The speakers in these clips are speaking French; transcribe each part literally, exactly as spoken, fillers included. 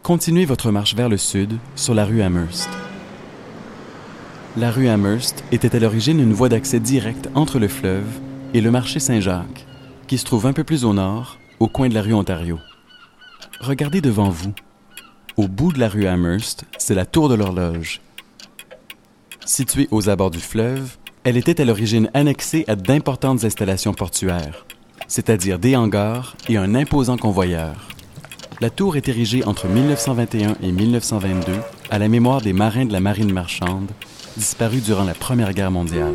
Continuez votre marche vers le sud, sur la rue Amherst. La rue Amherst était à l'origine une voie d'accès directe entre le fleuve et le marché Saint-Jacques, qui se trouve un peu plus au nord, au coin de la rue Ontario. Regardez devant vous. Au bout de la rue Amherst, c'est la tour de l'horloge. Située aux abords du fleuve, elle était à l'origine annexée à d'importantes installations portuaires, c'est-à-dire des hangars et un imposant convoyeur. La tour est érigée entre mille neuf cent vingt et un et mille neuf cent vingt-deux à la mémoire des marins de la marine marchande disparus durant la Première Guerre mondiale.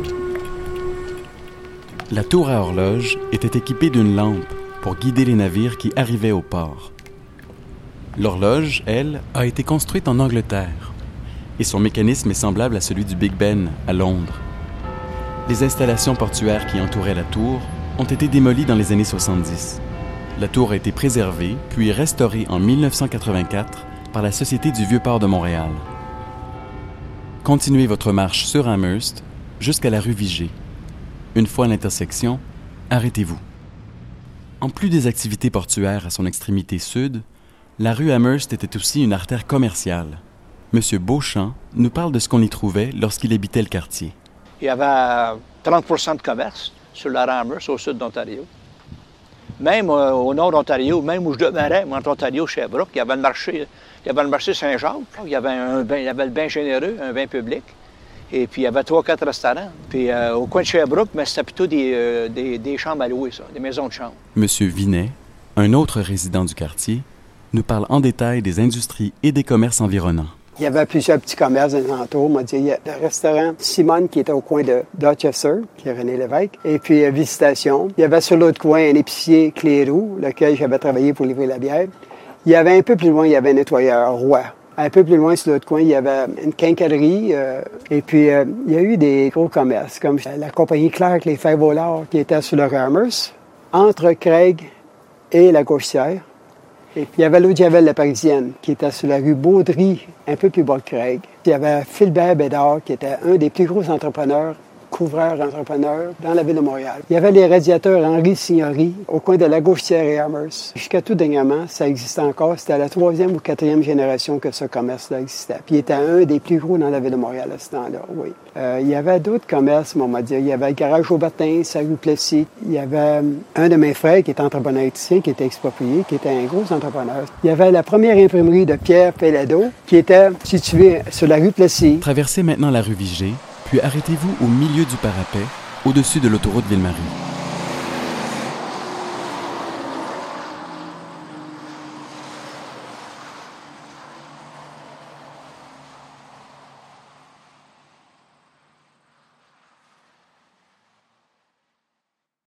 La tour à horloge était équipée d'une lampe pour guider les navires qui arrivaient au port. L'horloge, elle, a été construite en Angleterre et son mécanisme est semblable à celui du Big Ben à Londres. Les installations portuaires qui entouraient la tour ont été démolies dans les années soixante-dix. La tour a été préservée puis restaurée en mille neuf cent quatre-vingt-quatre par la Société du Vieux-Port de Montréal. Continuez votre marche sur Amherst jusqu'à la rue Vigée. Une fois à l'intersection, arrêtez-vous. En plus des activités portuaires à son extrémité sud, la rue Amherst était aussi une artère commerciale. Monsieur Beauchamp nous parle de ce qu'on y trouvait lorsqu'il habitait le quartier. Il y avait trente pour cent de commerce sur la rue Amherst, au sud d'Ontario. Même euh, au nord d'Ontario, même où je demeurais, entre Ontario et Sherbrooke, il y avait le marché, il y avait le marché Saint-Jacques, il y avait, un bain, il y avait le bain généreux, un bain public, et puis il y avait trois, quatre restaurants. Puis euh, au coin de Sherbrooke, mais c'était plutôt des, euh, des, des chambres à louer, ça, des maisons de chambre. Monsieur Vinet, un autre résident du quartier, nous parle en détail des industries et des commerces environnants. Il y avait plusieurs petits commerces dans les alentours. Moi, il y a le restaurant Simone qui était au coin de Dorchester, qui est René Lévesque, et puis euh, Visitation. Il y avait sur l'autre coin un épicier Clérou, lequel j'avais travaillé pour livrer la bière. Il y avait un peu plus loin, il y avait un nettoyeur Roi. Un peu plus loin, sur l'autre coin, il y avait une quincaillerie. Euh, et puis, euh, il y a eu des gros commerces, comme la compagnie Clark, les Fers Voleurs, qui était sur le rue Amherst, entre Craig et la Gauchetière. Et puis, il y avait l'eau de Javel, la Parisienne, qui était sur la rue Baudry, un peu plus bas que Craig. Puis, il y avait Philbert Bédard, qui était un des plus gros entrepreneurs, couvreurs entrepreneurs dans la ville de Montréal. Il y avait les radiateurs Henri Signori, au coin de la Gauchetière et Amherst. Jusqu'à tout dernièrement, ça existait encore. C'était à la troisième ou quatrième génération que ce commerce-là existait. Puis, il était un des plus gros dans la ville de Montréal à ce temps-là, oui. Euh, il y avait d'autres commerces, on m'a dit. Il y avait le garage Aubertin, sa rue Plessis. Il y avait un de mes frères qui était entrepreneur électricien, qui était exproprié, qui était un gros entrepreneur. Il y avait la première imprimerie de Pierre Pellado, qui était située sur la rue Plessis. Traversez maintenant la rue Vigée, puis arrêtez-vous au milieu du parapet, au-dessus de l'autoroute Ville-Marie.